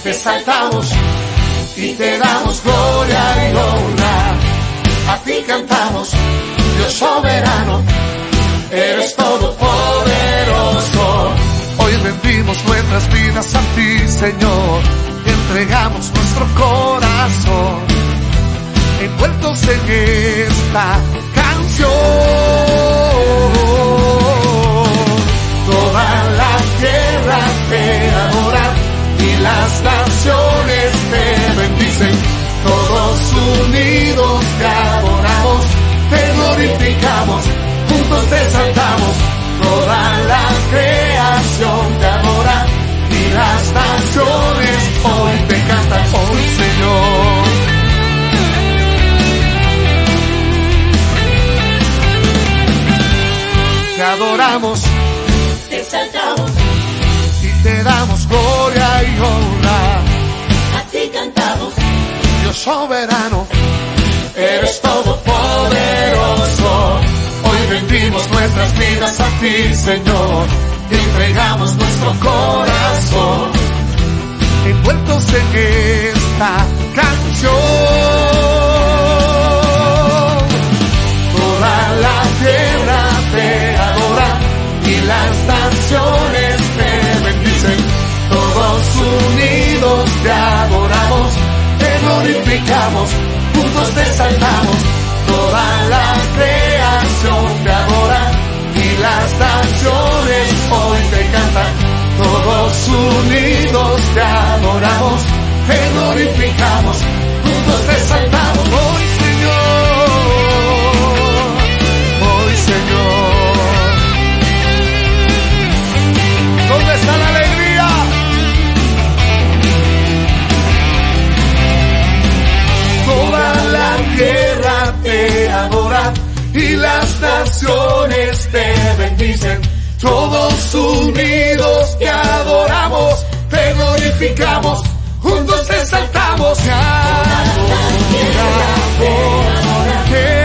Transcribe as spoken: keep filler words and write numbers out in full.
te exaltamos y te damos gloria y honra. A ti cantamos, Dios soberano, eres todopoderoso. Hoy rendimos nuestras vidas a ti, Señor, y entregamos nuestro corazón, envueltos en esta canción. Toda la tierra te adora y las naciones te bendicen. Todos unidos te adoramos, te glorificamos, juntos te exaltamos. Toda la creación te adora y las naciones hoy te cantan, hoy Señor. Te adoramos, te exaltamos y te damos gloria y honra. A ti cantamos, Dios soberano, eres todopoderoso. Hoy rendimos nuestras vidas a ti, Señor, y entregamos nuestro corazón, envueltos en esta canción. Toda la tierra te adora y las naciones te bendicen. Todos unidos te adoramos, te glorificamos, juntos te exaltamos. Toda la creación te adora y las naciones hoy te cantan. Todos unidos te adoramos, te glorificamos, juntos te exaltamos. Hoy Señor, hoy Señor. ¿Dónde está la alegría? Toda la tierra te adora y las naciones te bendicen. Todos unidos te adoramos, te glorificamos, juntos te exaltamos. Te adoramos, te